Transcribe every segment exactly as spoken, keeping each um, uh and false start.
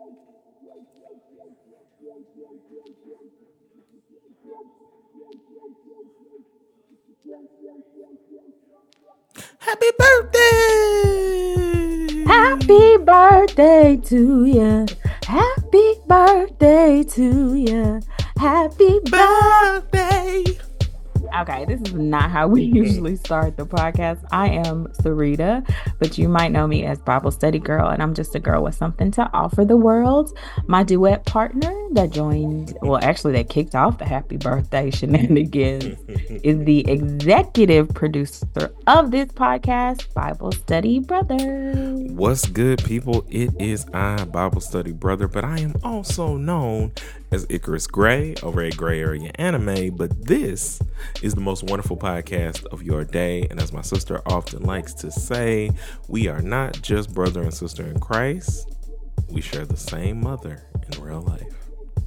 Happy birthday! Happy birthday to you. Happy birthday to you. Happy birthday! Okay, this is not how we usually start the podcast. I am Sarita, but you might know me as Bible Study Girl, and I'm just a girl with something to offer the world. My duet partner that joined, well, actually, that kicked off the happy birthday shenanigans is the executive producer of this podcast, Bible Study Brother. What's good, people? It is I, Bible Study Brother, but I am also known as Icarus Gray over at Gray Area Anime, but this is the most wonderful podcast of your day, and as my sister often likes to say, we are not just brother and sister in Christ, we share the same mother in real life.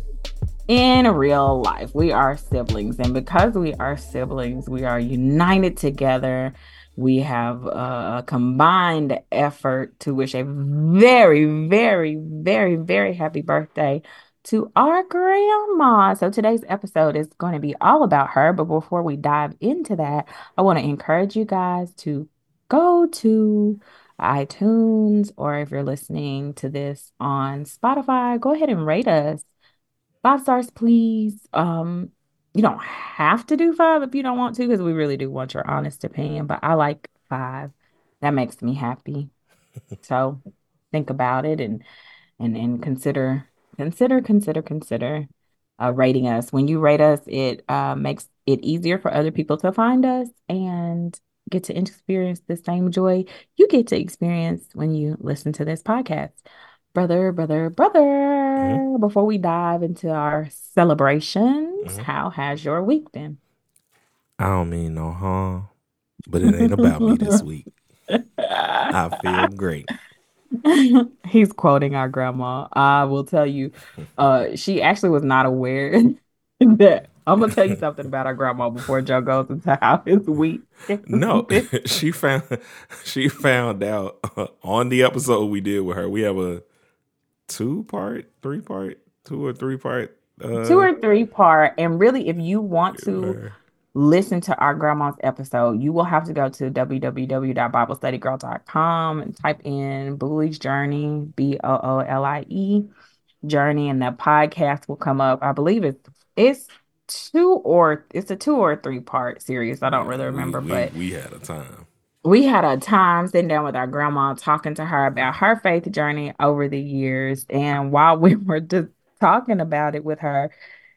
In real life, we are siblings, and because we are siblings, we are united together. We have a combined effort to wish a very, very, very, very happy birthday to our grandma. So today's episode is going to be all about her. But before we dive into that, I want to encourage you guys to go to iTunes, or if you're listening to this on Spotify, go ahead and rate us. Five stars, please. Um, you don't have to do five if you don't want to, because we really do want your honest opinion. But I like five. That makes me happy. So think about it and and and consider consider consider consider uh, rating us. When you rate us, it uh, makes it easier for other people to find us and get to experience the same joy you get to experience when you listen to this podcast. Brother, brother, brother, mm-hmm. Before we dive into our celebrations, mm-hmm. How has your week been? I don't mean no harm, but it ain't about me this week. I feel great. He's quoting our grandma. I will tell you, uh, she actually was not aware that. I'm gonna tell you something about our grandma before Joe goes into how his week. No, she found she found out uh, on the episode we did with her. We have a two part, three part, two or three part, uh, two or three part, and really, if you want to. Her. Listen to our grandma's episode, you will have to go to w w w dot bible study girl dot com and type in Boolie's Journey, B O O L I E, Journey, and that podcast will come up. I believe it's it's two or it's a two or three part series. I don't yeah, really remember, we, but we, we had a time. We had a time sitting down with our grandma, talking to her about her faith journey over the years. And while we were just talking about it with her,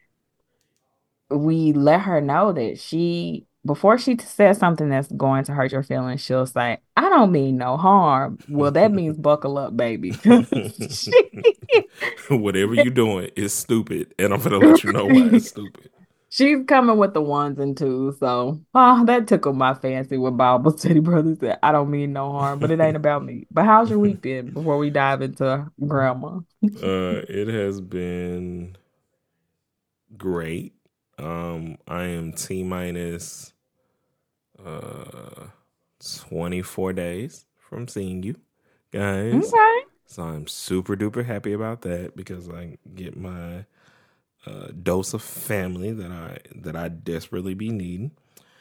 we let her know that she, before she says something that's going to hurt your feelings, she'll say, I don't mean no harm. Well, that means buckle up, baby. Whatever you're doing is stupid, and I'm going to let you know why it's stupid. She's coming with the ones and twos, so oh, that tickled my fancy when Bible Study Brother said, I don't mean no harm, but it ain't about me. But how's your week been before we dive into grandma? uh, it has been great. Um, I am T minus uh twenty-four days from seeing you guys. Okay. So I'm super duper happy about that because I get my uh, dose of family that I that I desperately be needing.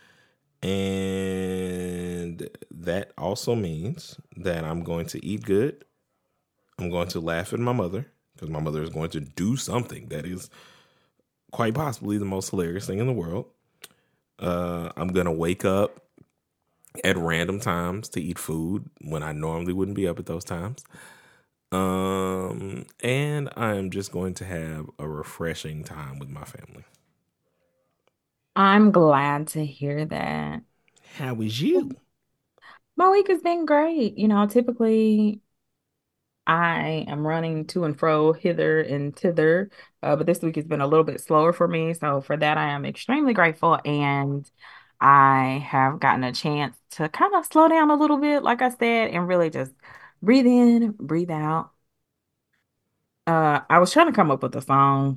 And that also means that I'm going to eat good. I'm going to laugh at my mother because my mother is going to do something that is quite possibly the most hilarious thing in the world. Uh, I'm going to wake up at random times to eat food when I normally wouldn't be up at those times. Um, and I'm just going to have a refreshing time with my family. I'm glad to hear that. How was you? My week has been great. You know, typically I am running to and fro, hither and thither, uh, but this week has been a little bit slower for me. So for that, I am extremely grateful. And I have gotten a chance to kind of slow down a little bit, like I said, and really just breathe in, breathe out. Uh, I was trying to come up with a song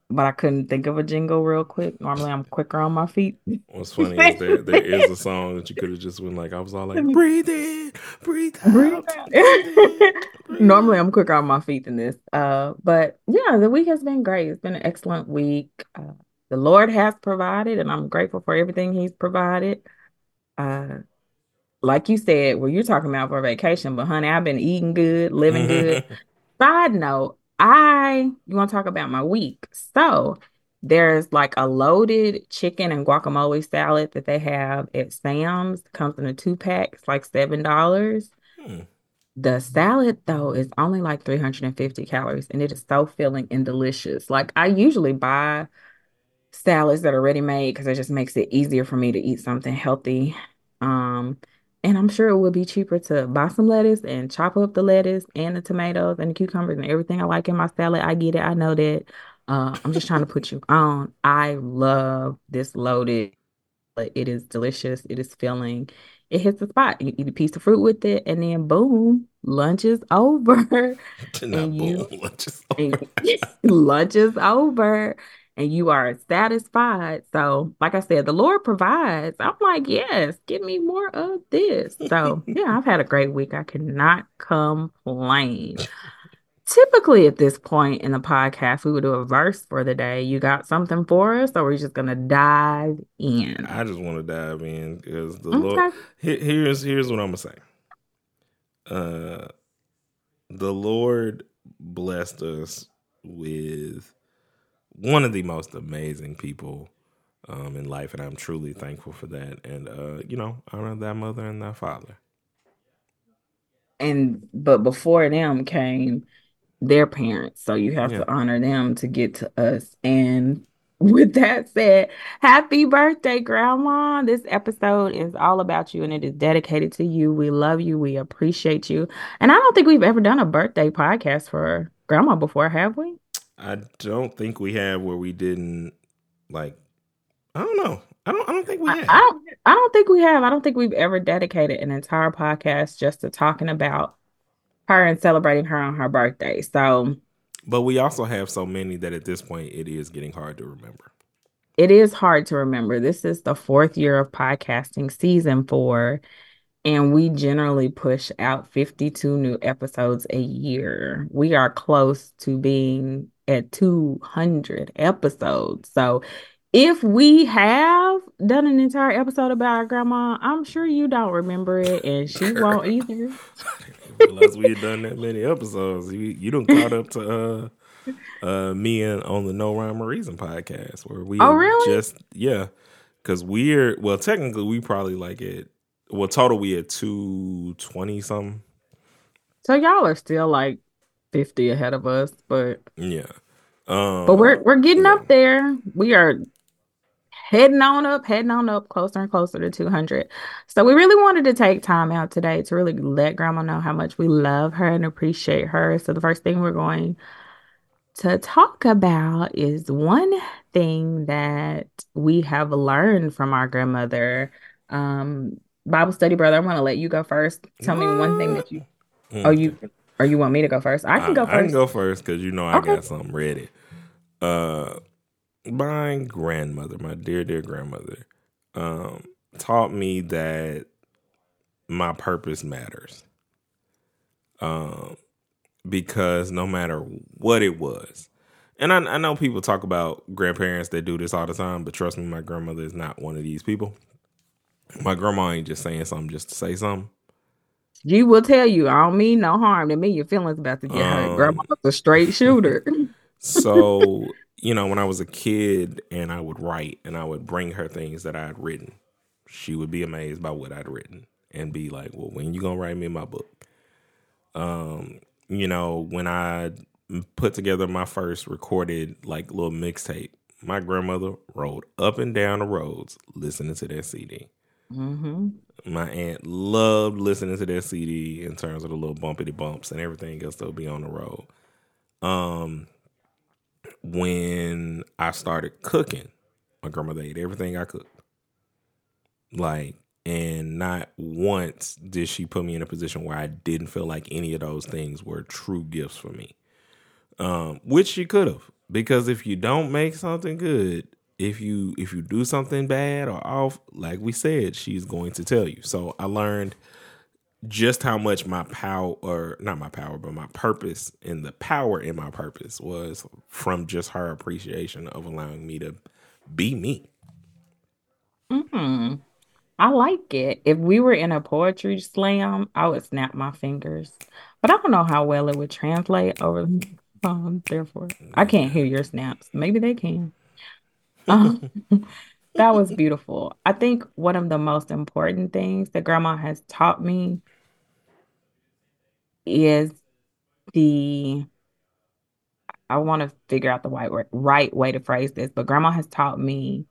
but I couldn't think of a jingle real quick. Normally, I'm quicker on my feet. What's funny is there there is a song that you could have just been like, I was all like, breathe in, breathe Breathe out, out. breathe in, breathe Normally, out. I'm quicker on my feet than this. Uh, but yeah, the week has been great. It's been an excellent week. Uh, the Lord has provided, and I'm grateful for everything He's provided. Uh, like you said, well, you're talking about for vacation, but honey, I've been eating good, living good. Side note, I you want to talk about my week. So there's like a loaded chicken and guacamole salad that they have at Sam's. Comes in a two pack. It's like seven dollars. Hmm. The salad though is only like three hundred fifty calories and it is so filling and delicious. Like I usually buy salads that are ready made because it just makes it easier for me to eat something healthy. Um, and I'm sure it would be cheaper to buy some lettuce and chop up the lettuce and the tomatoes and the cucumbers and everything I like in my salad. I get it. I know that. Uh, I'm just trying to put you on. I love this loaded. It is delicious. It is filling. It hits the spot. You eat a piece of fruit with it, and then boom, lunch is over. Not And boom, you lunch is and over. lunch is over and you are satisfied. So, like I said, the Lord provides. I'm like, yes, give me more of this. So, yeah, I've had a great week. I cannot complain. Typically, at this point in the podcast, we would do a verse for the day. You got something for us, or we're just gonna dive in? I just want to dive in because the Lord. Okay. Here, here's here's what I'm gonna say. Uh, the Lord blessed us with one of the most amazing people um, in life, and I'm truly thankful for that. And uh, you know, honor thy mother and thy father. And but before them came their parents. So you have Yeah, to honor them to get to us. And with that said, happy birthday, Grandma. This episode is all about you and it is dedicated to you. We love you. We appreciate you. And I don't think we've ever done a birthday podcast for Grandma before, have we? I don't think we have where we didn't like. I don't know. I don't. I don't think we I, I have. don't I don't think we have. I don't think we've ever dedicated an entire podcast just to talking about her and celebrating her on her birthday. So But we also have so many that at this point it is getting hard to remember. it is hard to remember. This is the fourth year of podcasting, season four, and we generally push out fifty-two new episodes a year. We are close to being at two hundred episodes. So if we have done an entire episode about our grandma, I'm sure you don't remember it, and she Girl, won't either. I didn't realize we had done that many episodes. You you done caught up to uh uh me and on the No Rhyme or Reason podcast where we Oh, had really? just yeah because we're well technically we probably like it well total we had two twenty something So y'all are still like fifty ahead of us, but yeah but um we're we're getting yeah up there. We are heading on up, heading on up, closer and closer to two hundred. So we really wanted to take time out today to really let Grandma know how much we love her and appreciate her. So the first thing we're going to talk about is one thing that we have learned from our grandmother. Um, Bible study, brother, I'm going to let you go first. Tell me one thing what that you, oh, okay you, or you want me to go first? I can I, go I can first. go first because you know I Okay. got something ready. Uh, my grandmother, my dear dear grandmother, um, taught me that my purpose matters. Um, because no matter what it was, and I, I know people talk about grandparents that do this all the time, but trust me, my grandmother is not one of these people. My grandma ain't just saying something just to say something. She will tell you, I don't mean no harm to me. Your feelings about to get hurt. Um, Grandma's a straight shooter. so you know, when I was a kid and I would write and I would bring her things that I had written, she would be amazed by what I'd written and be like, "Well, when you gonna write me my book?" Um, you know, when I put together my first recorded like little mixtape, my grandmother rode up and down the roads listening to that C D. Mm-hmm. My aunt loved listening to that C D in terms of the little bumpity bumps and everything else that'll be on the road. Um, when I started cooking, my grandmother ate everything I cooked. Like, and not once did she put me in a position where I didn't feel like any of those things were true gifts for me. Um, which she could have. Because if you don't make something good, if you if you do something bad or off, like we said, she's going to tell you. So I learned just how much my power, or not my power, but my purpose and the power in my purpose was from just her appreciation of allowing me to be me. Mm-hmm. I like it. If we were in a poetry slam, I would snap my fingers. But I don't know how well it would translate over the phone. Therefore, I can't hear your snaps. Maybe they can. Um, that was beautiful. I think one of the most important things that grandma has taught me is the, I want to figure out the right, right way to phrase this, but grandma has taught me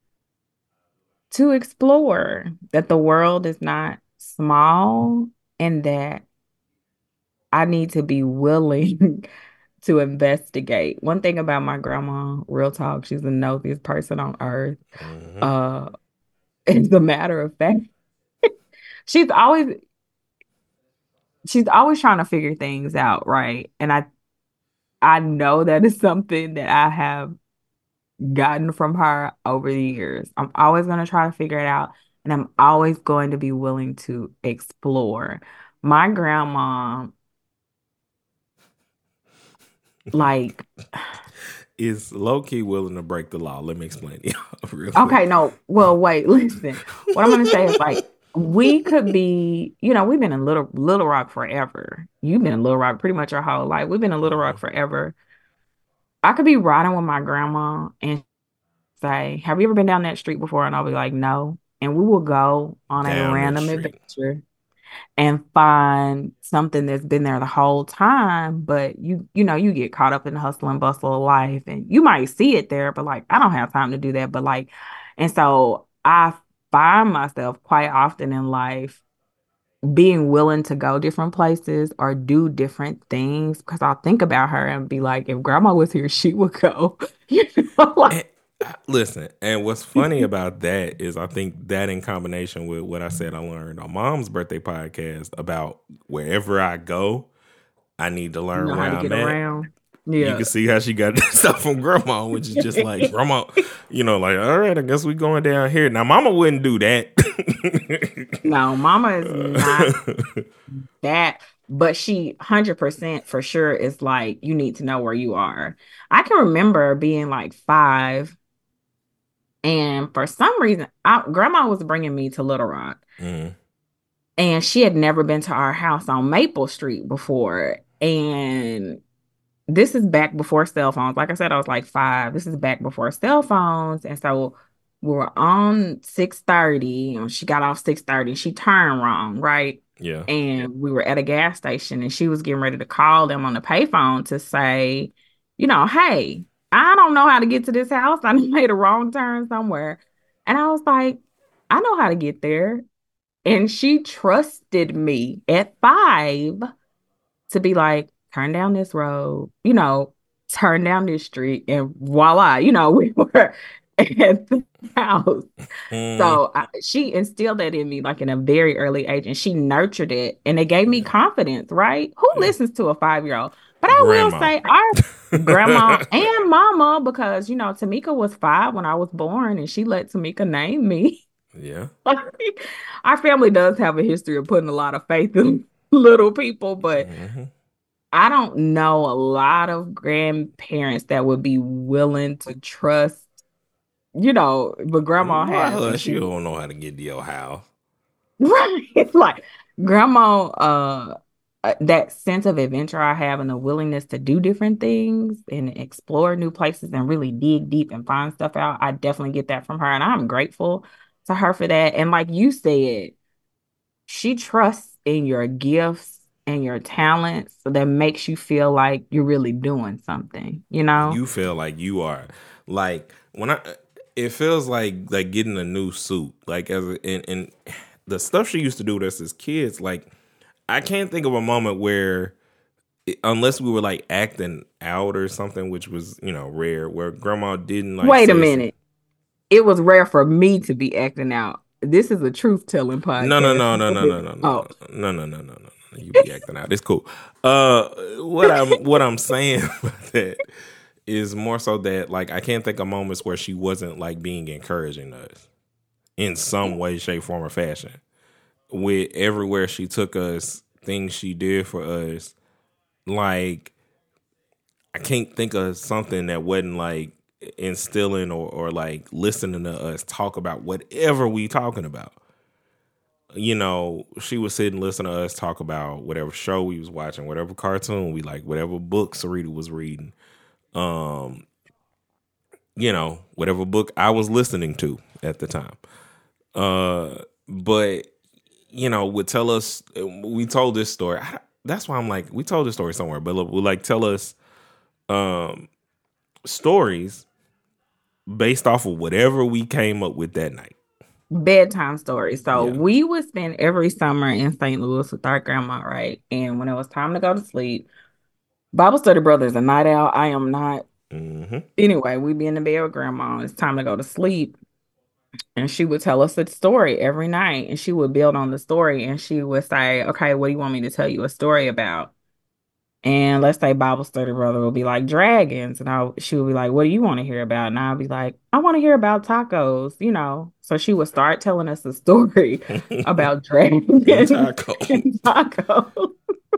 to explore that the world is not small and that I need to be willing to investigate. One thing about my grandma, real talk, she's the nosy person on earth. Mm-hmm. Uh, as a matter of fact, she's always she's always trying to figure things out, right? And I I know that is something that I have gotten from her over the years. I'm always going to try to figure it out, and I'm always going to be willing to explore. My grandma, like, is low key willing to break the law. Let me explain to you real okay, quick. no, well, wait, listen. What I'm going to say is like, we could be, you know, we've been in Little Little Rock forever. You've been in Little Rock pretty much your whole life. We've been in Little Rock Mm-hmm. forever. I could be riding with my grandma and say, "Have you ever been down that street before?" And I'll be like, "No." And we will go on a Down that random street. adventure and find something that's been there the whole time, but you you know, you get caught up in the hustle and bustle of life and you might see it there, but like I don't have time to do that. But like, and so I find myself quite often in life being willing to go different places or do different things because I'll think about her and be like, if grandma was here, she would go. You know, like And, uh, listen, and what's funny about that is I think that in combination with what I said I learned on Mom's birthday podcast about wherever I go, I need to you learn know where how to I'm get at. around. You Yeah. can see how she got that stuff from grandma, which is just like grandma, you know, like, all right, I guess we going down here. Now, mama wouldn't do that. No, mama is not that, but she one hundred percent for sure is like, you need to know where you are. I can remember being like five, and for some reason, I, grandma was bringing me to Little Rock, Mm. and she had never been to our house on Maple Street before. And this is back before cell phones. Like I said, I was like five. This is back before cell phones. And so we were on six thirty, and she got off six thirty. She turned wrong, right? Yeah. And we were at a gas station and she was getting ready to call them on the payphone to say, you know, hey, I don't know how to get to this house. I made a wrong turn somewhere. And I was like, I know how to get there. And she trusted me at five to be like, turn down this road, you know, turn down this street, and voila, you know, we were at the house. Mm. So I, she instilled that in me like in a very early age, and she nurtured it, and it gave me Yeah. confidence, right? Who Yeah. listens to a five-year-old? But I will Grandma. say our grandma and mama, because, you know, Tamika was five when I was born, and she let Tamika name me. Yeah. Like, our family does have a history of putting a lot of faith in little people, but Mm-hmm. I don't know a lot of grandparents that would be willing to trust, you know, but grandma has, Well, and she she, don't know how to get to your house. right? It's like grandma, uh, uh, that sense of adventure I have and the willingness to do different things and explore new places and really dig deep and find stuff out. I definitely get that from her, and I'm grateful to her for that. And like you said, she trusts in your gifts and your talents, so that makes you feel like you're really doing something, you know? You feel like you are like when I. It feels like like getting a new suit. Like as a, and, and the stuff she used to do with us as kids. Like I can't think of a moment where, unless we were like acting out or something, which was, you know, rare, where grandma didn't like. Wait a say minute. It was rare for me to be acting out. This is a truth telling podcast. No, no, no, no, no, no, no, no, no, no, no, no, no, no. You be acting out. It's cool. Uh, what I'm what I'm saying about that is more so that like I can't think of moments where she wasn't like being encouraging us in some way, shape, form, or fashion. With everywhere she took us, things she did for us, like I can't think of something that wasn't like instilling or, or like listening to us talk about whatever we talking about. You know, she would sit and listen to us talk about whatever show we was watching, whatever cartoon we like, whatever book Sarita was reading, um, you know, whatever book I was listening to at the time. Uh, but you know, would tell us. We told this story. I, that's why I'm like, we told this story somewhere, but would like tell us um, stories based off of whatever we came up with that night. Bedtime stories. So Yeah. we would spend every summer in Saint Louis with our grandma, right? And when it was time to go to sleep, Bible study brother is a night owl. I am not. Mm-hmm. Anyway, we'd be in the bed with grandma. It's time to go to sleep. And she would tell us a story every night. And she would build on the story. And she would say, okay, what do you want me to tell you a story about? And let's say Bible study brother will be like dragons. And I she would be like, what do you want to hear about? And I'll be like, I want to hear about tacos, you know. So she would start telling us a story about dragons and taco. and tacos.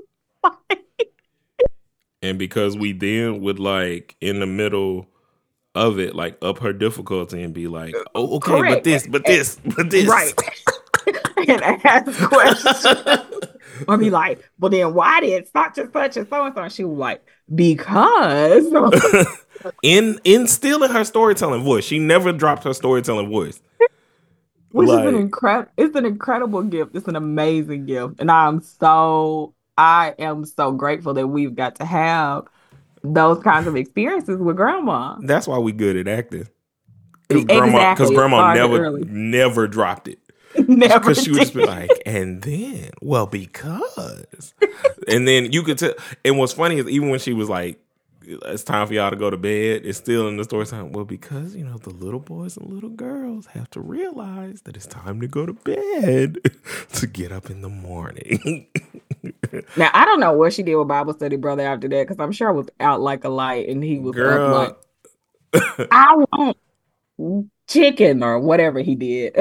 And because we then would like in the middle of it, like up her difficulty and be like, oh, okay, Correct. but this, but this, but this. Right. And ask questions. Or be like, well, then why did such and such and so and so? And she was like, because. in in still in her storytelling voice. She never dropped her storytelling voice. Which like, is an incredible, it's an incredible gift. It's an amazing gift. And I'm so, I am so grateful that we've got to have those kinds of experiences with grandma. That's why we good at acting. Because exactly. grandma, cause grandma never, early. never dropped it. Never. Because she would just be like, and then, well, because. And then you could tell. And what's funny is even when she was like, it's time for y'all to go to bed, it's still in the story time. Well, because, you know, the little boys and little girls have to realize that it's time to go to bed to get up in the morning. Now, I don't know what she did with Bible study brother after that, because I'm sure I was out like a light and he was Girl. up like, I want chicken or whatever he did.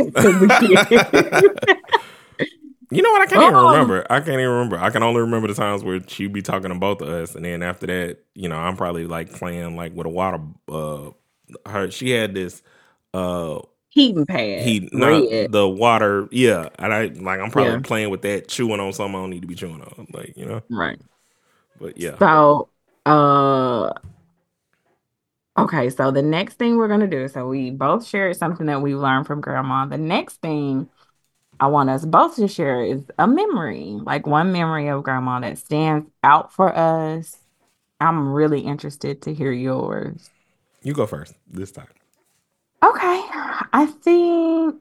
You know what? I can't oh. even remember. I can't even remember. I can only remember the times where she'd be talking to both of us, and then after that, you know, I'm probably like playing like with a water. Uh, her she had this uh heating pad. Heat, not the water. Yeah, and I like I'm probably yeah. playing with that, chewing on something I don't need to be chewing on, like you know. Right. But yeah. So, uh. Okay, so the next thing we're going to do, so we both shared something that we learned from grandma. The next thing I want us both to share is a memory, like one memory of grandma that stands out for us. I'm really interested to hear yours. You go first this time. Okay, I think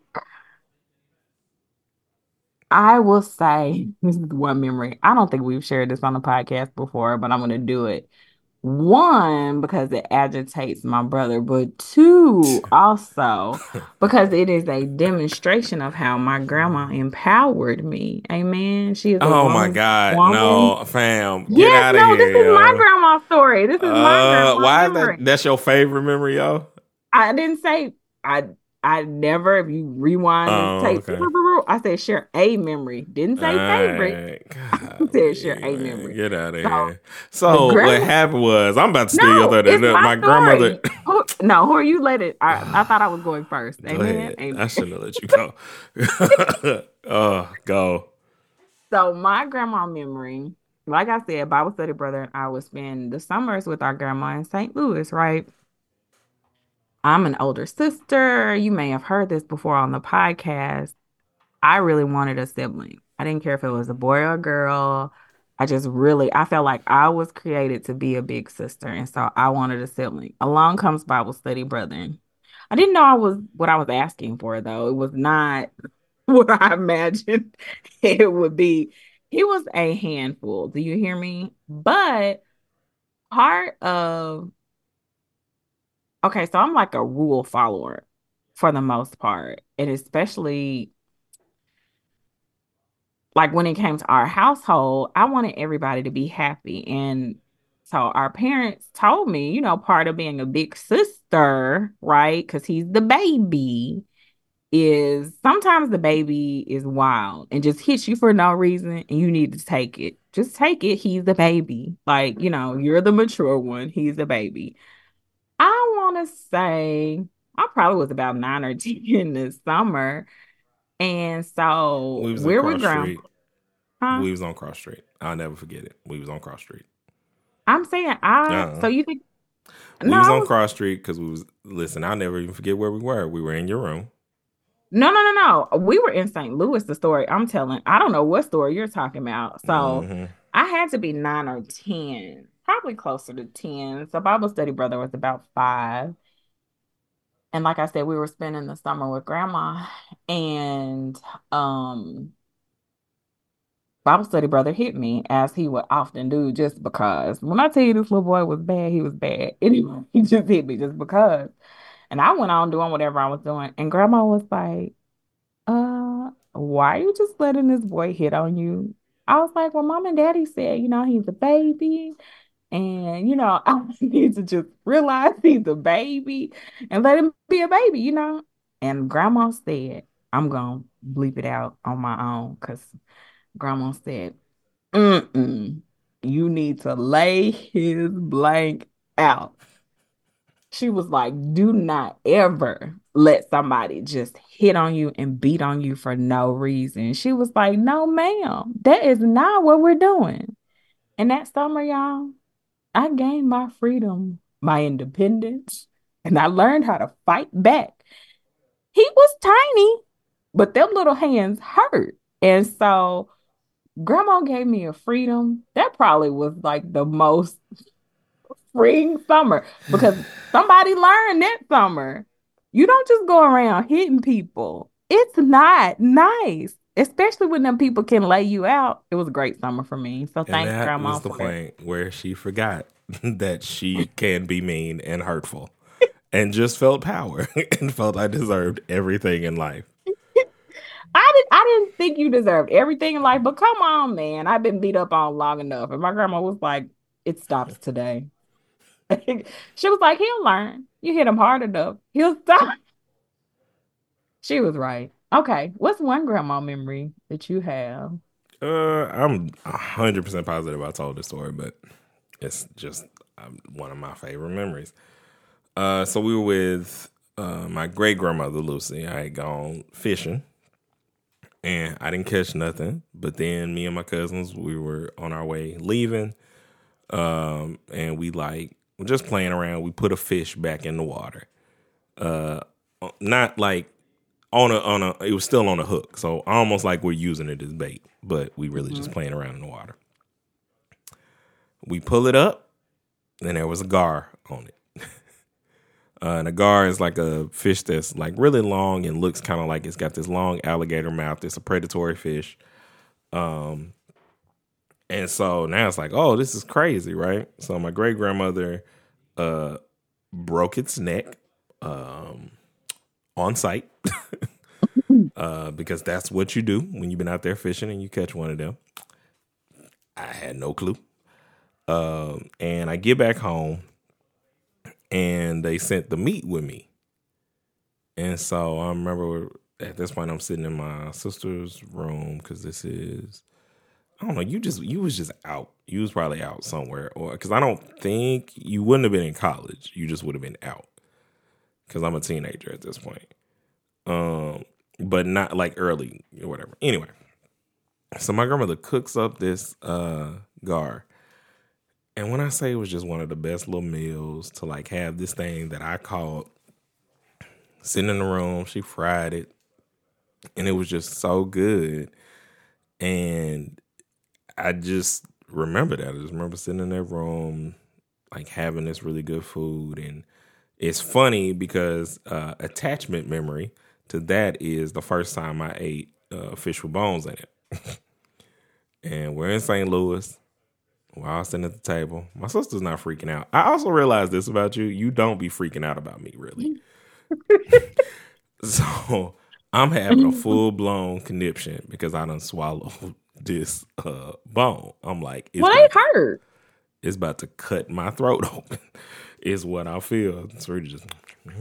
I will say this is one memory. I don't think we've shared this on the podcast before, but I'm going to do it. One, because it agitates my brother, but two, also because it is a demonstration of how my grandma empowered me. Amen. She is. A oh woman, my God, woman. no, fam, get yes, out of no, here. This is yo. my grandma's story. This is uh, my grandma's why memory. Is that? That's your favorite memory, yo. I didn't say I. I never, if you rewind oh, this tape, okay. I said share a memory. Didn't say favorite. God, I said share a memory. Get out of so, here. So grandma, what happened was, I'm about to steal no, your thunder. It's my, my grandmother. who, no, who are you? Let it. I, I thought I was going first. Go Amen. Amen. I shouldn't have let you go. Oh, go. So my grandma memory, like I said, Bible study brother and I would spend the summers with our grandma in Saint Louis, right? I'm an older sister. You may have heard this before on the podcast. I really wanted a sibling. I didn't care if it was a boy or a girl. I just really, I felt like I was created to be a big sister. And so I wanted a sibling. Along comes Bible study brother. I didn't know I was what I was asking for, though. It was not what I imagined it would be. He was a handful. Do you hear me? But part of Okay, so I'm like a rule follower for the most part. And especially like when it came to our household, I wanted everybody to be happy. And So our parents told me, you know, part of being a big sister, right? Because he's the baby, is sometimes the baby is wild and just hits you for no reason and you need to take it. Just take it. He's the baby. Like, you know, you're the mature one. He's the baby. I want to say I probably was about nine or ten this summer. And so We was in we're with Cross grandma. Street. Huh? We was on Cross Street. I'll never forget it. We was on Cross Street. I'm saying I, Uh-uh. so you think, We no, was I on was, Cross Street because we was, listen, I'll never even forget where we were. We were in your room. no, no, no, no. We were in Saint Louis, the story I'm telling. I don't know what story you're talking about. So Mm-hmm. I had to be nine or ten, probably closer to ten. So Bible study brother was about five. And like I said, we were spending the summer with grandma. And um Bible study brother hit me as he would often do just because. When I tell you this little boy was bad, he was bad. Anyway, he just hit me just because. And I went on doing whatever I was doing. And grandma was like, uh, why are you just letting this boy hit on you? I was like, well, mom and daddy said, you know, he's a baby. And, you know, I need to just realize he's a baby and let him be a baby, you know? And grandma said, I'm going to bleep it out on my own because grandma said, mm-mm, you need to lay his blank out. She was like, do not ever let somebody just hit on you and beat on you for no reason. She was like, no, ma'am, that is not what we're doing. And that summer, y'all, I gained my freedom, my independence, and I learned how to fight back. He was tiny, but them little hands hurt. And so grandma gave me a freedom. That probably was like the most freeing summer because somebody learned that summer. You don't just go around hitting people. It's not nice, especially when them people can lay you out. It was a great summer for me. So And thanks, that grandma, was the for that. point where she forgot that she can be mean and hurtful and just felt power and felt I deserved everything in life. I didn't I didn't think you deserved everything in life, but come on, man. I've been beat up on long enough. And my grandma was like, it stops today. She was like, he'll learn. You hit him hard enough. He'll stop. She was right. Okay. What's one grandma memory that you have? Uh, I'm one hundred percent positive I told this story, but it's just um, one of my favorite memories. Uh, so we were with uh, my great grandmother, Lucy. I had gone fishing and I didn't catch nothing. But then me and my cousins, we were on our way leaving. Um, and we like, we're just playing around. We put a fish back in the water. Uh, not like on a, on a, it was still on a hook. So almost like we're using it as bait, but we really mm-hmm. just playing around in the water. We pull it up and there was a gar on it. Uh, and a gar is like a fish that's like really long and looks kind of like it's got this long alligator mouth. It's a predatory fish. Um, and so now it's like, oh, this is crazy, right? So my great grandmother uh, broke its neck um, on site uh, because that's what you do when you've been out there fishing and you catch one of them. I had no clue. Um, and I get back home. And they sent the meat with me. And so I remember at this point I'm sitting in my sister's room because this is, I don't know, you just, you was just out. You was probably out somewhere. Or because I don't think you wouldn't have been in college. You just would have been out. Because I'm a teenager at this point. Um, but not like early or whatever. Anyway. So my grandmother cooks up this uh, gar. And when I say it was just one of the best little meals to like have this thing that I called sitting in the room, she fried it and it was just so good. And I just remember that. I just remember sitting in that room, like having this really good food. And it's funny because uh, attachment memory to that is the first time I ate uh, fish with bones in it. And we're in Saint Louis. While I was sitting at the table, my sister's not freaking out. I also realized this about you. You don't be freaking out about me, really. So I'm having a full-blown conniption because I done swallowed this uh, bone. I'm like, it's well, about it hurt. it's about to cut my throat open. Is what I feel. It's really just,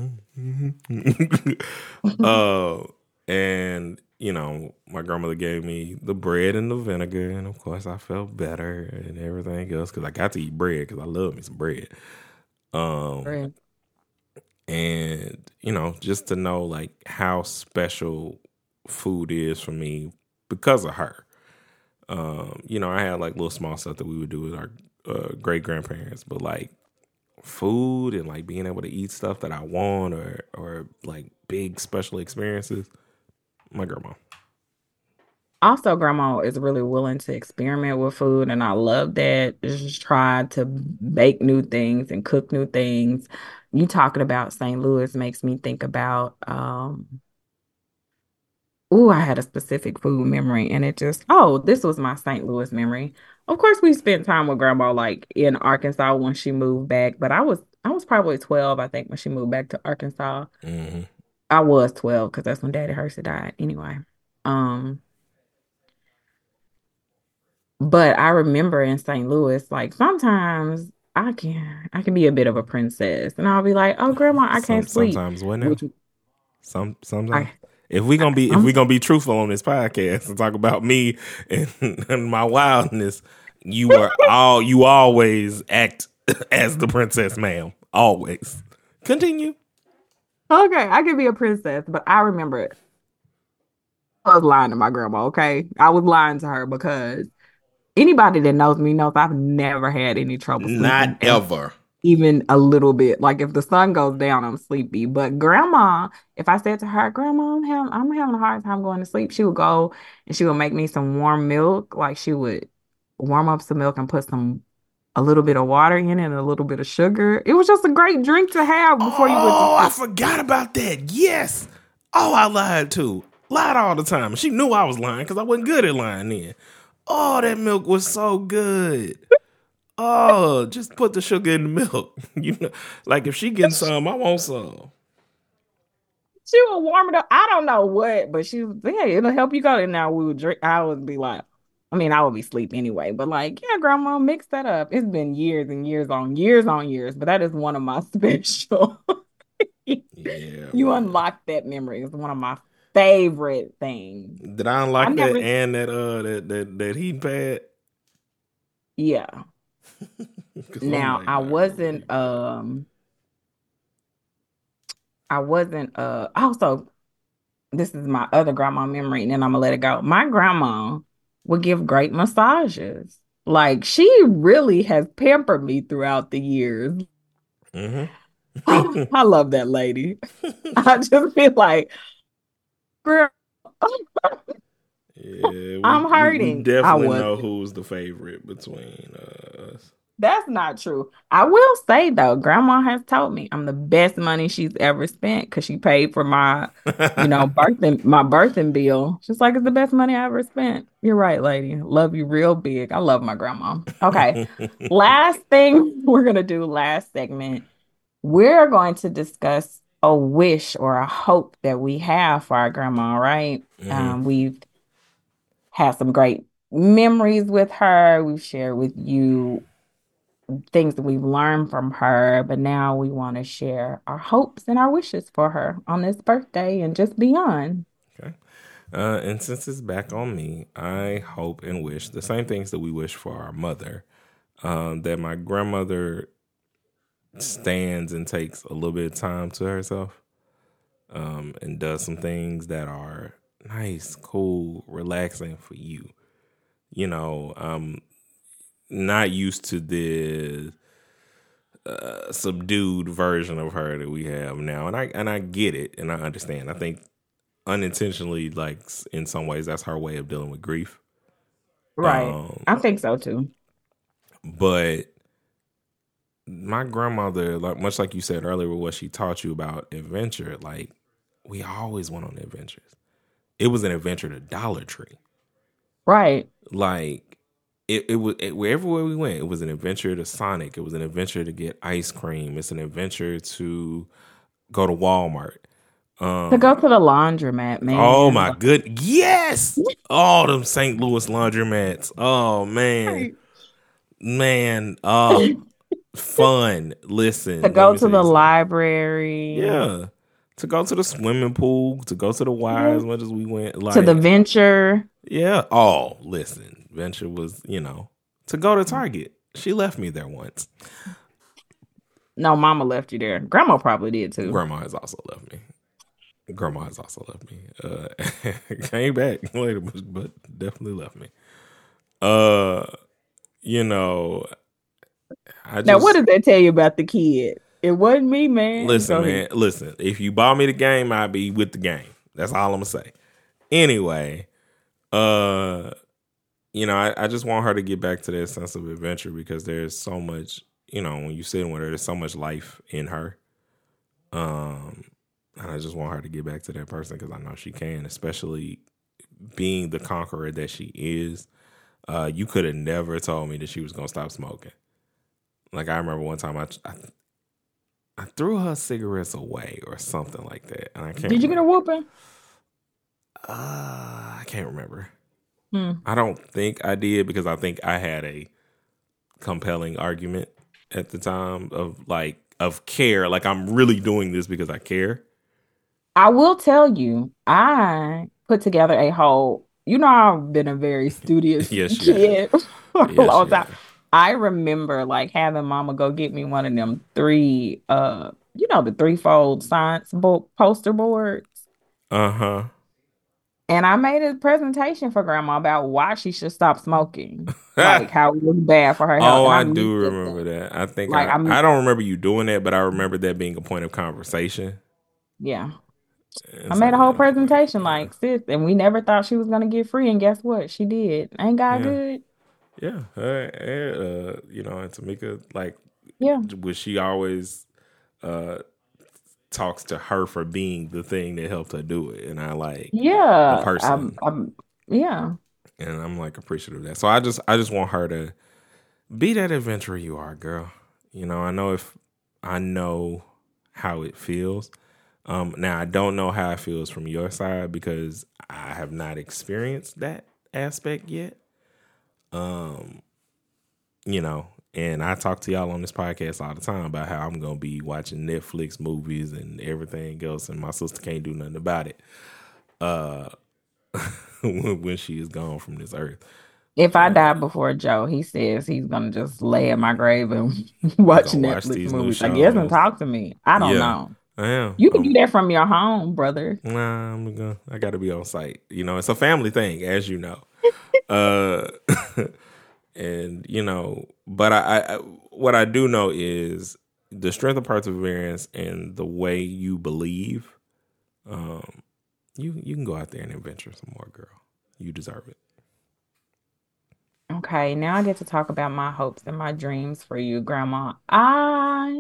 uh, and you know, my grandmother gave me the bread and the vinegar, and of course, I felt better and everything else because I got to eat bread because I love me some bread. Um, Right. and you know, just to know like how special food is for me because of her. Um, you know, I had like little small stuff that we would do with our uh, great grandparents, but like food and like being able to eat stuff that I want or or like big special experiences, my grandma. Also, grandma is really willing to experiment with food, and I love that. Just try to bake new things and cook new things. You talking about Saint Louis makes me think about um oh, I had a specific food memory and it just oh, this was my Saint Louis memory. Of course, we spent time with grandma like in Arkansas when she moved back, but I was I was probably twelve, I think, when she moved back to Arkansas. Mm-hmm. I was twelve because that's when Daddy Hersey died anyway. Um But I remember in Saint Louis, like sometimes I can I can be a bit of a princess, and I'll be like, "Oh, grandma, I Some can't sleep," sometimes what now? which Some sometimes. I, If we gonna be if I'm we gonna be truthful on this podcast and talk about me and, and my wildness, you are all you always act as the princess, ma'am. Always. Continue. okay. I can be a princess, but I remember it. I was lying to my grandma. Okay, I was lying to her because anybody that knows me knows I've never had any trouble Not sleeping at ever. even a little bit. Like if the sun goes down, I'm sleepy. But grandma, if I said to her, "Grandma, I'm having I'm having a hard time going to sleep," she would go and she would make me some warm milk. Like she would warm up some milk and put some a little bit of water in it and a little bit of sugar. It was just a great drink to have before you went to Oh, I sleep. forgot about that. Yes. Oh, I lied too. Lied all the time. She knew I was lying because I wasn't good at lying then. Oh, that milk was so good. Oh, just put the sugar in the milk. You know, like if she getting some, I want some. She would warm it up. I don't know what, but she was, yeah, it'll help you go. And now we would drink. I would be like, I mean, I would be asleep anyway, but like, yeah, grandma, mix that up. It's been years and years on years on years, but that is one of my special. Yeah, You man. unlocked that memory. It's one of my favorite things. Did I I unlock that never, and that uh that that that heat pad? yeah. Because I Now might I not remember the wasn't, heat pad. um, I wasn't, uh, also, this is my other grandma memory, and then I'm gonna let it go. My grandma would give great massages. Like she really has pampered me throughout the years. Mm-hmm. I love that lady. I just feel like, girl, Yeah, we, I'm we we hurting. I definitely know wasn't. who's the favorite between uh, us. That's not true. I will say though, grandma has told me I'm the best money she's ever spent because she paid for my, you know, birthing my birthing bill. She's like, it's the best money I ever spent. You're right, lady. Love you real big. I love my grandma. Okay. Last thing we're gonna do, last segment, we're going to discuss a wish or a hope that we have for our grandma, right? Hmm. Um, we've had some great memories with her. We've shared with you things that we've learned from her, but now we want to share our hopes and our wishes for her on this birthday and just beyond. Okay. Uh, and since it's back on me, I hope and wish the same things that we wish for our mother. Um, that my grandmother stands and takes a little bit of time to herself, um, and does some things that are nice, cool, relaxing for you. You know, um, not used to the uh, subdued version of her that we have now, and I and I get it, and I understand. I think unintentionally, like in some ways, that's her way of dealing with grief. Right. Um, I think so too. but my grandmother, like much like you said earlier, with what she taught you about adventure, like we always went on adventures. It was an adventure to Dollar Tree, Right. like. It, it was it, everywhere we went. It was an adventure to Sonic. It was an adventure to get ice cream. It's an adventure to go to Walmart. To go Um, to the laundromat, oh man. my Like, good, yes! All them Saint Louis laundromats. Oh man, right. Man, oh, fun. To Listen, let go me to tell the you something. library, Yeah. To go to the swimming pool, to go to the Y yeah, as much as we went. to the Like, venture. yeah. Oh, listen. Venture was, you know, to go to Target. She left me there once. No, mama left you there. Grandma probably did too. Grandma has also left me. Grandma has also left me. Uh, came back later, but, but definitely left me. Uh, you know, I Now, what just does that tell you about the kid? It wasn't me, man. listen, Go ahead. man. Listen, if you bought me the game, I'd be with the game. That's all I'm gonna say. Anyway, uh, you know, I, I just want her to get back to that sense of adventure because there's so much, you know, when you sit with her, there's so much life in her. Um, and I just want her to get back to that person because I know she can, especially being the conqueror that she is. Uh, you could have never told me that she was gonna stop smoking. Like I remember one time I, I I threw her cigarettes away or something like that, and I can't Did you get a remember. whooping? Uh, I can't remember. Hmm. I don't think I did because I think I had a compelling argument at the time of like of care. Like I'm really doing this because I care. I will tell you, I put together a whole, you know, I've been a very studious Yes, you have. kid for a Yes, long you time. have. I remember like having mama go get me one of them three, uh, you know, the threefold science book poster boards. Uh huh. And I made a presentation for grandma about why she should stop smoking, like how it was bad for her health. Oh, And I I meant do that. remember that. I think Like I I'm, I don't remember you doing that, but I remember that being a point of conversation. yeah. I And so made a whole yeah, like presentation yeah, like sis, and we never thought she was gonna get free, and guess what? She did. Ain't God yeah, good? yeah. Her, uh, you know, and Tamika, like, Yeah. was she always uh talks to her for being the thing that helped her do it, and I like the Yeah. I'm, person, I'm yeah. and I'm like appreciative of that. So I just I just want her to be that adventurer you are, girl. You know, I know if I know how it feels. Um, now I don't know how it feels from your side because I have not experienced that aspect yet. Um, you know, and I talk to y'all on this podcast all the time about how I'm gonna be watching Netflix movies and everything else, and my sister can't do nothing about it. Uh, when, when she is gone from this earth, If I uh, die before Joe, he says he's gonna just lay in my grave and watch gonna watch Netflix these new movies. I guess and shows. talk to me. I don't Yeah, know. I am. You can do Um, that from your home, brother. nah, I'm gonna. I got to be on site. You know, it's a family thing, as you know. Uh, and you know, but I, I, what I do know is the strength of perseverance and the way you believe. Um, you you can go out there and adventure some more, girl. You deserve it. Okay, now I get to talk about my hopes and my dreams for you, Grandma. I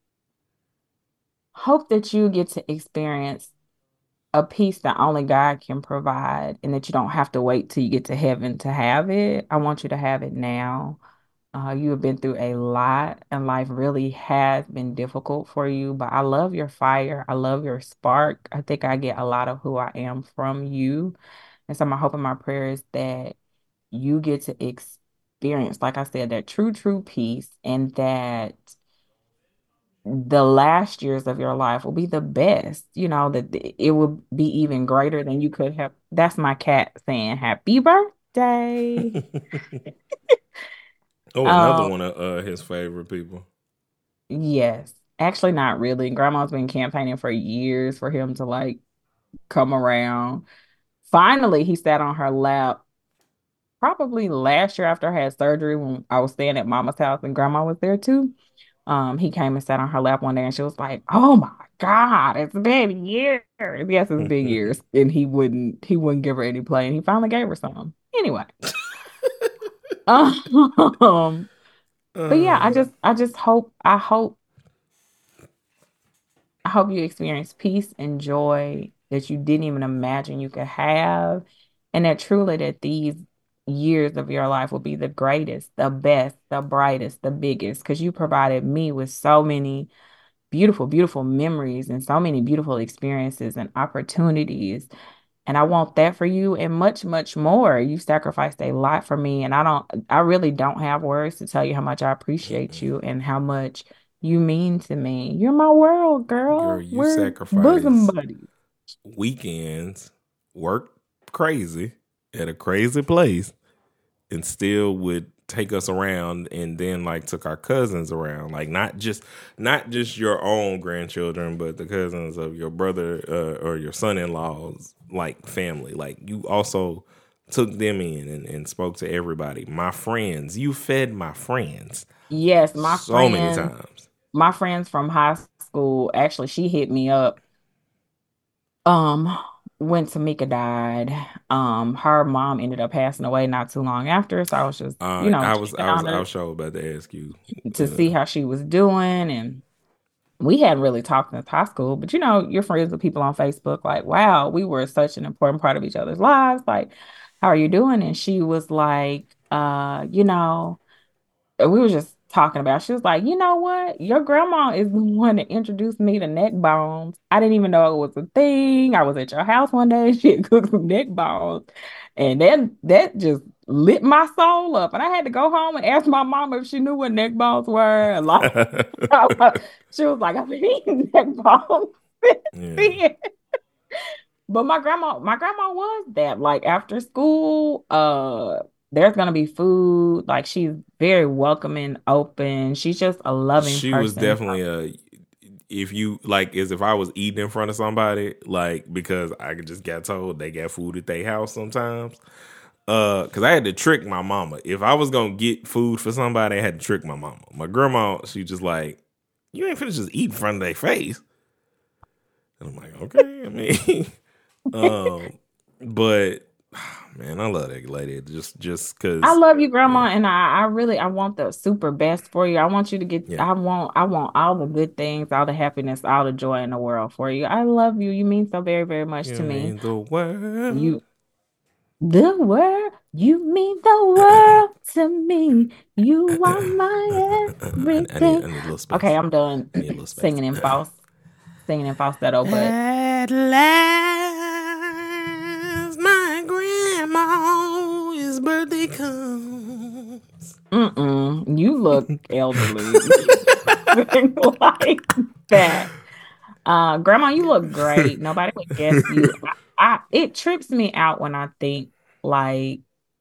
hope that you get to experience a peace that only God can provide and that you don't have to wait till you get to heaven to have it. I want you to have it now. Uh, you have been through a lot and life really has been difficult for you, but I love your fire. I love your spark. I think I get a lot of who I am from you. And so my hope and my prayer is that you get to experience, like I said, that true, true peace and that the last years of your life will be the best, you know, that th- it will be even greater than you could have. That's my cat saying happy birthday. Oh, another Um, one of uh, his favorite people. yes. Actually, not really. Grandma's been campaigning for years for him to like come around. Finally, he sat on her lap probably last year after I had surgery when I was staying at mama's house and grandma was there too. Um, he came and sat on her lap one day and she was like, "Oh my God, it's been years." Yes, it's been years. And he wouldn't he wouldn't give her any play and he finally gave her some. Anyway. Um, but yeah, I uh, just I just hope I hope I hope you experience peace and joy that you didn't even imagine you could have. And that truly that these years of your life will be the greatest, the best, the brightest, the biggest, because you provided me with so many beautiful, beautiful memories and so many beautiful experiences and opportunities. And I want that for you and much, much more. You sacrificed a lot for me. And I don't, I really don't have words to tell you how much I appreciate Mm-mm. you and how much you mean to me. You're my world, Girl, girl. you We're bosom sacrifice buddies. weekends, work crazy at a crazy place, and still would take us around, and then like took our cousins around, like not just not just your own grandchildren, but the cousins of your brother uh, or your son-in-law's like family. Like you also took them in and, and spoke to everybody. My friends, you fed my friends Yes, my so many friends, times. my friends from high school, actually, she hit me up. Um, when Tamika died, um, her mom ended up passing away not too long after. So I was just, you Uh, know, I was checking I was on I her was sure about to ask you. to Uh, see how she was doing. And we hadn't really talked since high school, but you know, you're friends with people on Facebook, like, wow, we were such an important part of each other's lives. Like, how are you doing? And she was like, uh, you know, we were just talking about. She was like, you know what? Your grandma is the one that introduced me to neck bones. I didn't even know it was a thing. I was at your house one day. She had cooked some neck bones, and that that just lit my soul up. And I had to go home and ask my mom if she knew what neck bones were. Like, she was like, I've been eating neck bones since yeah. then. But my grandma, my grandma was that. Like after school, uh, there's gonna be food. Like she's very welcoming, open. She's just a loving She was person. definitely a, if you like, as if I was eating in front of somebody, like because I just got told they got food at their house sometimes. Uh, because I had to trick my mama. If I was gonna get food for somebody, I had to trick my mama. My grandma, she just like, you ain't finna just eat in front of their face. And I'm like, okay, I mean, um, but man, I love that lady. Just, just I cause, love you, yeah, grandma, and I, I really I want the super best for you. I want you to get yeah. I want I want all the good things, all the happiness, all the joy in the world for you. I love you. You mean so very, very much You to me. mean the world? You the world, you mean the world to me. You are my I, I need, everything. I need a little Okay, space. I'm done I need a little space. singing in false, singing in falsetto, but At last, my grandma's birthday comes. mm-mm, you look elderly. Sing like that. Uh, Grandma, you look great. Nobody would guess you. I, I it trips me out when I think like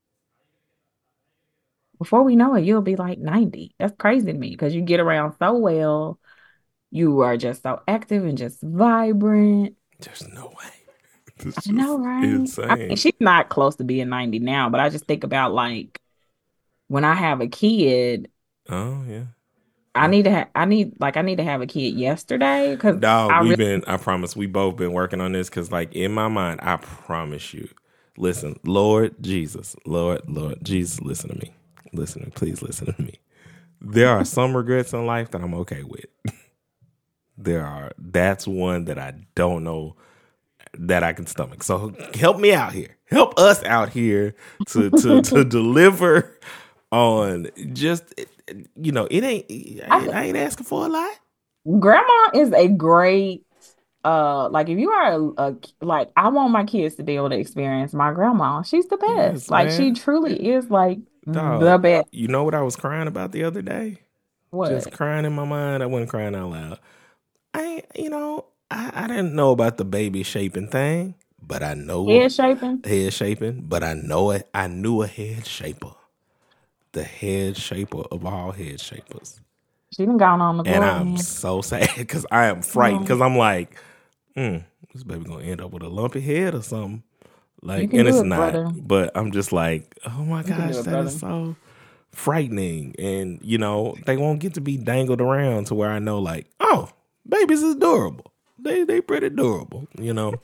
before we know it, you'll be like ninety. That's crazy to me because you get around so well. You are just so active and just vibrant. There's no way. It's I know, just right? I mean, insane. she's not close to being ninety now, but I just think about like when I have a kid, Oh yeah. I need to ha I need like I need to have a kid yesterday because Dog, I we've really been, I promise, we both been working on this because, like, in my mind, I promise you, listen, Lord Jesus, Lord, Lord Jesus, listen to me. Listen to me. Please listen to me. There are some regrets in life that I'm okay with. There are, that's one that I don't know that I can stomach. So help me out here. Help us out here to to to deliver on just, you know, it ain't, I, I I ain't asking for a lot. Grandma is a great uh like if you are a, a like I want my kids to be able to experience my grandma. She's the best. Yes, Like she man. truly is like Dog, the best. you know what I was crying about the other day? Just What? crying in my mind. I wasn't crying out loud. I, ain't- you know, I, I didn't know about the baby shaping thing, but I know Head shaping? head shaping, but I know it. I knew a head shaper, the head shaper of all head shapers. She done gone on the And glory I'm man. so sad because I am frightened Um, because I'm like, mm, this baby gonna end up with a lumpy head or something. you Like, can and do it's it, not, brother. but I'm just like, oh my You can gosh, do it, that is brother. so frightening. And, you know, they won't get to be dangled around to where I know, like, oh, babies is durable. They they pretty durable, you know.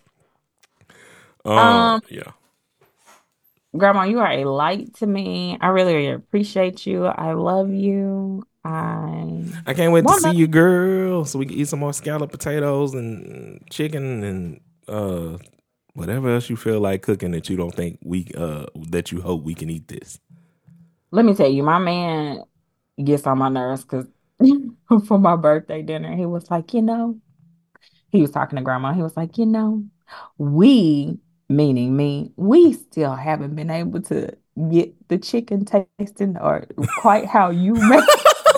Uh Um, yeah. Grandma, you are a light to me. I really, really appreciate you. I love you. I I can't wait to want see to. you, girl, so we can eat some more scalloped potatoes and chicken and uh whatever else you feel like cooking that you don't think we uh that you hope we can eat this. Let me tell you, my man gets on my nerves because for my birthday dinner, he was like, you know. He was talking to grandma. He was like, you know, we meaning me, we still haven't been able to get the chicken tasting or quite how you make.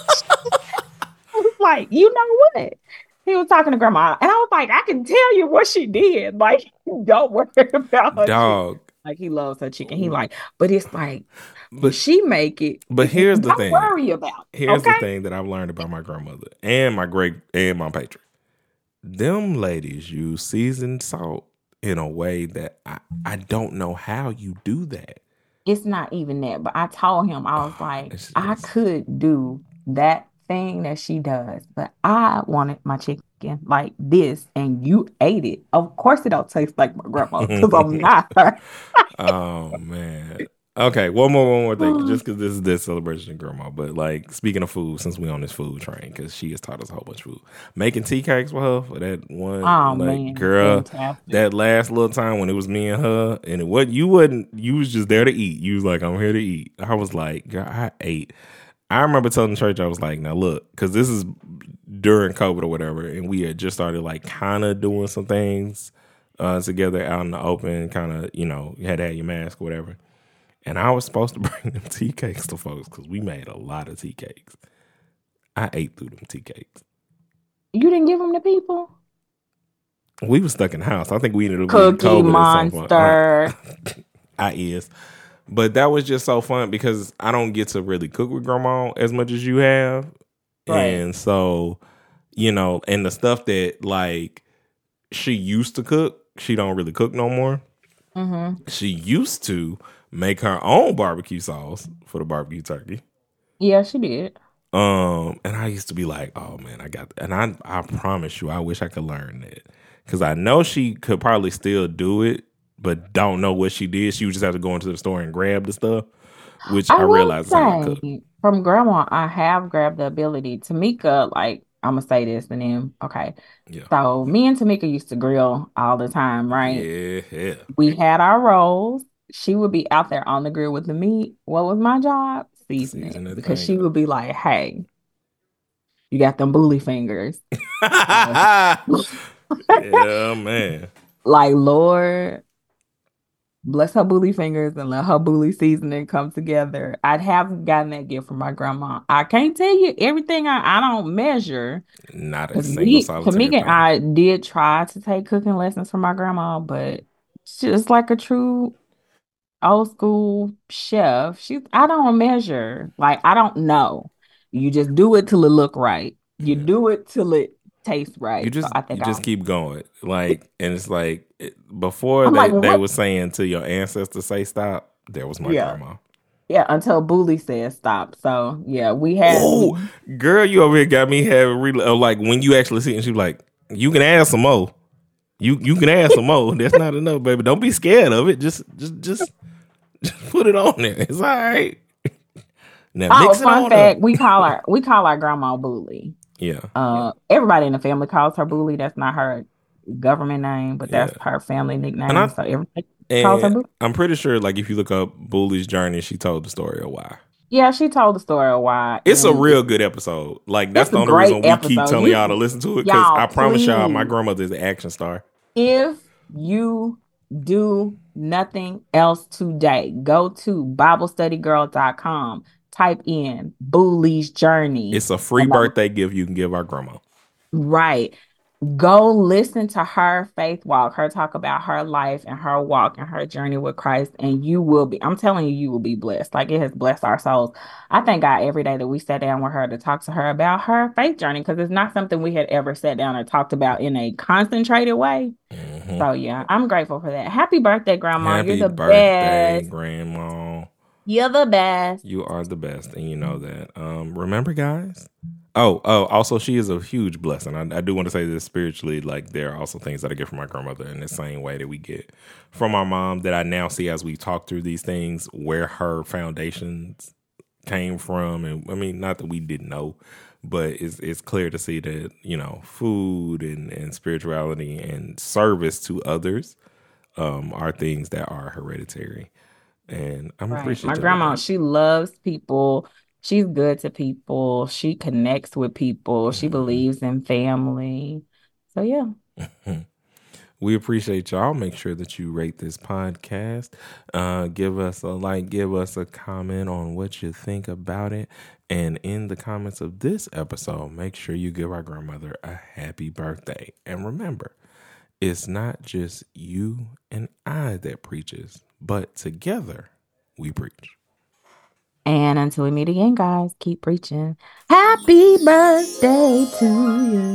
I was like, you know what? He was talking to grandma, and I was like, I can tell you what she did. Like, don't worry about her chicken. Dog. Like, he loves her chicken. He like, but it's like when But she make it, but here's the don't thing. worry about it. Here's the Okay. thing that I've learned about my grandmother and my great and my patron. Them ladies use seasoned salt in a way that I, I don't know how you do that. It's not even that, but I told him, I was like, It's I just could do that thing that she does, but I wanted my chicken like this, and you ate it. Of course, it don't taste like my grandma because I'm not her. oh man. Okay, one more, one more thing. Just because this is this celebration of grandma, but like speaking of food, since we on this food train, because she has taught us a whole bunch of food. Making tea cakes with her for that one, Oh like man, girl, fantastic. that last little time when it was me and her, and it wasn't you wasn't you was just there to eat. You was like, I'm here to eat. I was like, girl, I ate. I remember telling the church, I was like, now look, because this is during COVID or whatever, and we had just started like kind of doing some things uh, together out in the open, kind of, you know, you had to have your mask or whatever. And I was supposed to bring them tea cakes to folks because we made a lot of tea cakes. I ate through them tea cakes. You didn't give them to people? We was stuck in the house. I think we ended up getting Cookie COVID at some point. Monster. I is. But that was just so fun because I don't get to really cook with grandma as much as you have. Right. And so, you know, and the stuff that like she used to cook, she don't really cook no more. Mm-hmm. She used to make her own barbecue sauce for the barbecue turkey. Yeah, she did. Um, and I used to be like, oh man, I got that. And I I promise you, I wish I could learn that. Because I know she could probably still do it, but don't know what she did. She would just have to go into the store and grab the stuff, which I, I I will realized is how I cook. say, from grandma, I have grabbed the ability. Tamika, like, I'm gonna say this and then, okay. Yeah. So me and Tamika used to grill all the time, right? Yeah, yeah. We had our roles. She would be out there on the grill with the meat. What was my job? Season Season it. that Because thing she up. would be like, hey, you got them bully fingers. yeah, man. Like, Lord, bless her bully fingers and let her bully seasoning come together. I'd have gotten that gift from my grandma. I can't tell you everything. I, I don't measure. Not a Because single we, solitary Tamika and thing. I did try to take cooking lessons from my grandma, but just like a true old school chef, she I don't measure. Like, I don't know. You just do it till it look right. You Yeah. do it till it tastes You right. So just I you think I just keep going. Like, and it's like it, before I'm they, like, they what? were saying to your ancestors say stop, there was my Yeah. grandma. Yeah, until Bully said stop. So yeah, we had Oh, we girl, you over here got me having re- uh, like when you actually see it, and she was like, you can add some more. You you can add some more. That's not enough, baby. Don't be scared of it. Just just just, just put it on there. It's all right. Now oh, mix it fun on up. fact, we call her we call our grandma Bully. Yeah, Uh everybody in the family calls her Bully. That's not her government name, but yeah. that's her family And nickname. I So everybody calls her and Bully. I'm pretty sure like if you look up Bully's journey, she told the story of why. Yeah, she told the story of why, It's a and it, real good episode. Like that's it's the a only great reason we keep episode. telling y'all to You listen to it because y'all, I promise y'all, my please, grandmother is an action star. if you do nothing else today, go to bible study girl dot com, type in Bully's journey. It's a free And um, birthday gift you can give our grandma. right. Go listen to her faith walk, her talk about her life and her walk and her journey with Christ, and you will be, I'm telling you, you will be blessed. Like, it has blessed our souls. I thank God every day that we sat down with her to talk to her about her faith journey, because it's not something we had ever sat down and talked about in a concentrated way. Mm-hmm. So yeah, I'm grateful for that. Happy birthday, Grandma. Happy You're the birthday, best. grandma. You're the best. You are the best, and you know that. Um, remember, guys. Oh, oh. Also, she is a huge blessing. I, I do want to say this spiritually. Like, there are also things that I get from my grandmother in the same way that we get from our mom. That I now see as we talk through these things, where her foundations came from, and I mean, not that we didn't know, but it's it's clear to see that, you know, food and and spirituality and service to others um, are things that are hereditary. And I'm Right. My appreciative of grandma, that. she loves people. She's good to people. She connects with people. She Mhm. believes in family. So yeah. We appreciate y'all. Make sure that you rate this podcast. Uh, give us a like, give us a comment on what you think about it. And in the comments of this episode, make sure you give our grandmother a happy birthday. And remember, it's not just you and I that preaches, but together we preach. And until we meet again, guys, keep preaching. Happy birthday to you.